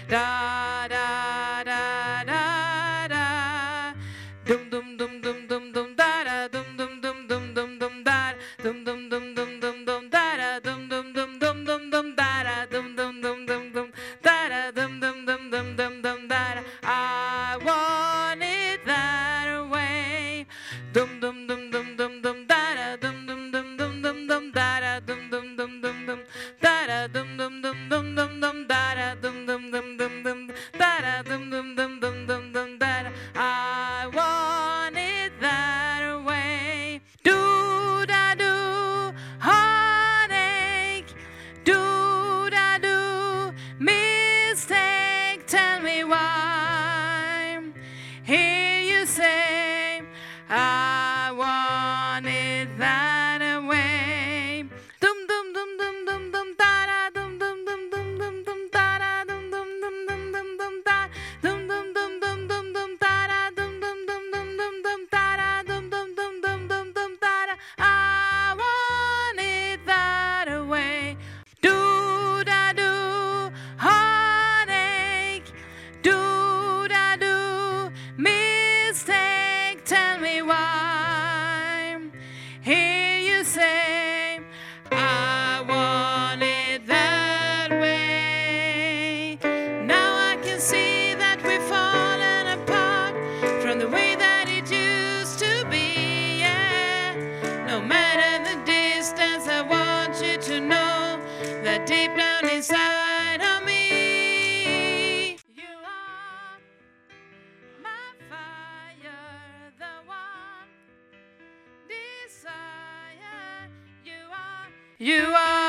Da da da da da. Dum dum dum dum dum dum da da. Dum dum dum dum dum dum da. Dum dum dum dum dum dum da da. Dum dum dum dum dum dum da da. Dum dum dum dum dum da da. Dum dum dum dum dum dum da da. I want it that way. Dum dum dum dum dum dum da da. Dum dum dum dum dum dum da da. Dum dum dum dum dum da da. Dum dum dum dum dum dum da da. Dum dum dum dum dum da da. Dum dum dum dum dum dum da da. I want it that way. Do da do, heartache. Do da do, mistake. Tell me why. Hear you say, I want it that way. Dum dum dum dum dum dum da da. Dum dum dum dum dum dum da da. Dum dum dum dum dum dum da. Dum dum dum dum dum dum da da. Dum dum dum dum dum dum da da. Dum dum dum dum dum dum da da. I want it that way. Do da do, heartache. Do da do, mistake. Tell me why. Hear you say, I want it that way. Now I can see that we've fallen apart from the way that it used to be. Yeah. No matter the distance, I want you to know that deep down inside of me, you are my fire, the one desire. You are